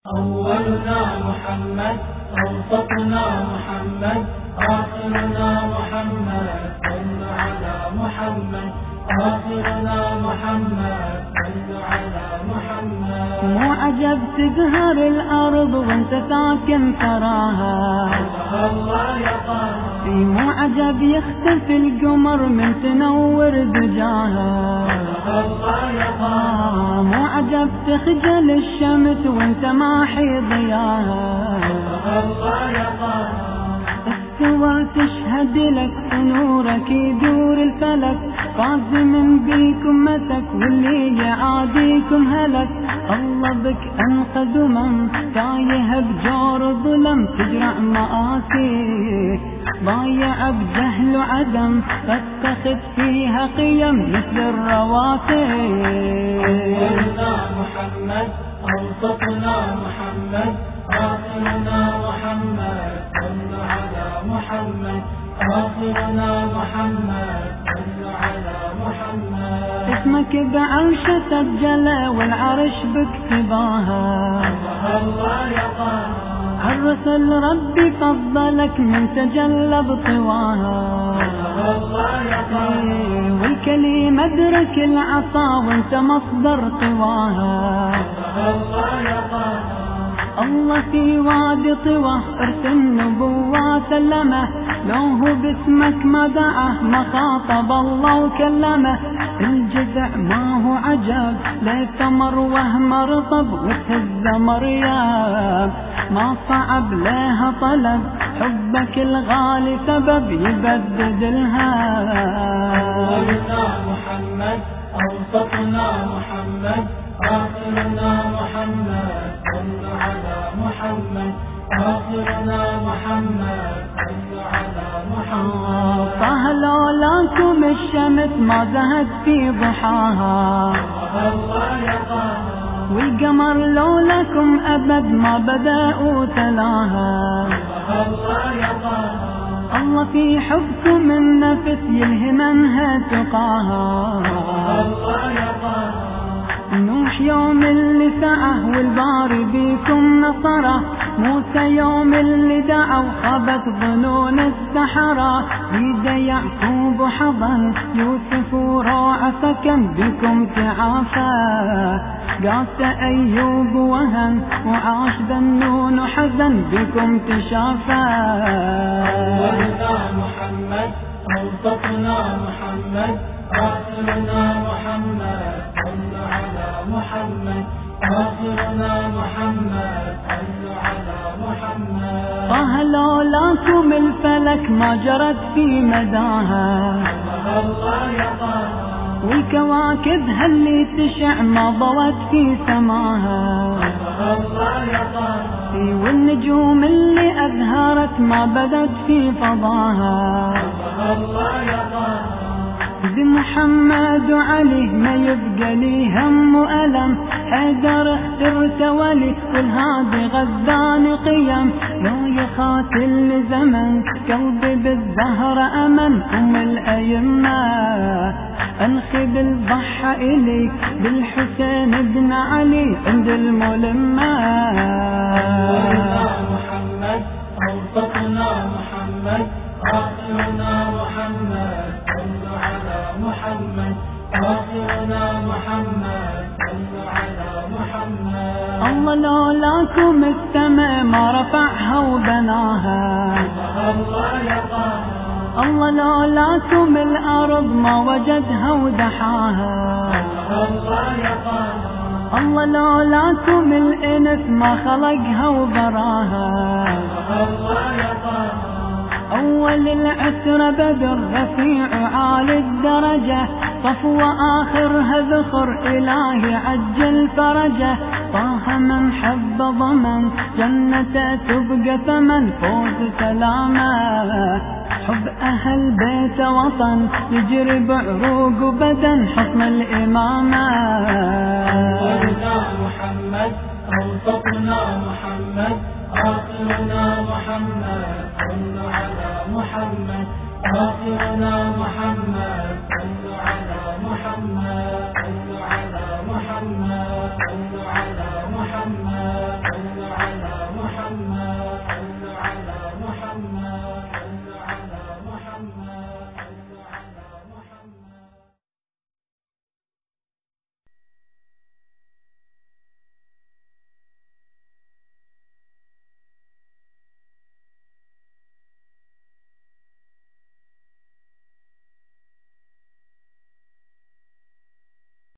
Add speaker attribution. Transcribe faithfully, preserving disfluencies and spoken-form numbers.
Speaker 1: أولنا محمد، أوسطنا محمد، آخرنا محمد، صل على محمد، آخرنا محمد، صل على محمد.
Speaker 2: مو عجب تزهر الأرض وانت ساكن ثراها،
Speaker 1: الله يا طه.
Speaker 2: مو عجب يختفي القمر من تنور دجاها،
Speaker 1: الله يا طه.
Speaker 2: مو عجب تخجل الشمس وانت ماحي ضياها،
Speaker 1: الله يا طه.
Speaker 2: استوى تشهد لك نورك يدور الفلك، فاز من بيكم مسك واللي يعاديكم هلك. الله بك انقذ من تايه بجور ظلم، تجرع مآسي ضايع بجهل وعدم، فاتخذ فيها قيم مثل الرواسي.
Speaker 1: أولنا محمد، أوسطنا محمد، آخرنا محمد، صل على محمد، آخرنا محمد، صل على محمد.
Speaker 2: اسمك بعرش سجل والعرش باكتباها،
Speaker 1: الله يا طه.
Speaker 2: الرسل ربي فضلك من تجلى بطواها،
Speaker 1: الله يا طه.
Speaker 2: والكلمة ادرك العصا وانت مصدر قواها.
Speaker 1: الله يا طه.
Speaker 2: الله في وادي طوى ارسل نبوة سلمه، لو هو باسمك ما دعاه ما خاطب الله وكلمه. الجذع ما هو عجب ليه ثمر وهم رطب، وتهز مريم ما صعب لها طلب، حبك الغالي سبب يبدد الهام.
Speaker 1: أولنا محمد، أوسطنا محمد، آخرنا محمد، صل على محمد، آخرنا محمد، صل على محمد.
Speaker 2: طه لولاكم الشمس ما زهت في ضحاها،
Speaker 1: الله يا طه.
Speaker 2: والقمر لولاكم أبد ما بدأوا تلاها.
Speaker 1: الله يا طه.
Speaker 2: الله في حبكم النفس يلهمنها تقاها.
Speaker 1: الله يا طه.
Speaker 2: نوح يوم اللي سعه والباري بيكم نصره، موسى يوم اللي دعوا خابت ظنون السحرة، بيد يعقوب حضن يوسف وراع سكن بكم تعافى، قاس أيوب وهن وعاش ذنون وحزن بكم تشافى.
Speaker 1: أولنا محمد، أوسطنا محمد، آخرنا محمد، صل على محمد، آخرنا محمد، صل على محمد.
Speaker 2: طه لولاكم الفلك ما جرت في مداها،
Speaker 1: الله يا طه.
Speaker 2: والكواكب هاللي تشع ما ضوت في سماها،
Speaker 1: الله يا طه.
Speaker 2: والنجوم اللي أزهرت ما بدت في فضاها.
Speaker 1: الله يا طه.
Speaker 2: بمحمد وعلي ما يبقى لي هم وألم، حيدر اخترت ولي والهادي غذاني قيم، لو يخاتل لزمن قلبي بالزهر أمن. أم الأيمة انخذ الضحى إلي بالحسين بن علي عند الملمة.
Speaker 1: أولنا محمد، أوسطنا محمد، آخرنا محمد، صل على محمد، آخرنا محمد، صل على محمد.
Speaker 2: الله لولاكم السماء ما رفعها وبناها،
Speaker 1: الله يا طه.
Speaker 2: الله لولاكم الأرض ما وجدها ودحاها،
Speaker 1: الله يا طه.
Speaker 2: الله لولاكم الإنس ما خلقها وبراها.
Speaker 1: الله يا طه.
Speaker 2: أول العسر بدر رفيع عالي الدرجة، صفوة آخرها ذخر إلهي عجل فرجه، طه من حب ضمن جنته تبقى ثمن فوز سلامه، حب أهل بيت وطن يجري بعروق بدن حصن الإمامة.
Speaker 1: أولنا محمد، أوسطنا محمد، آخرنا محمد، صل على محمد، آخرنا محمد.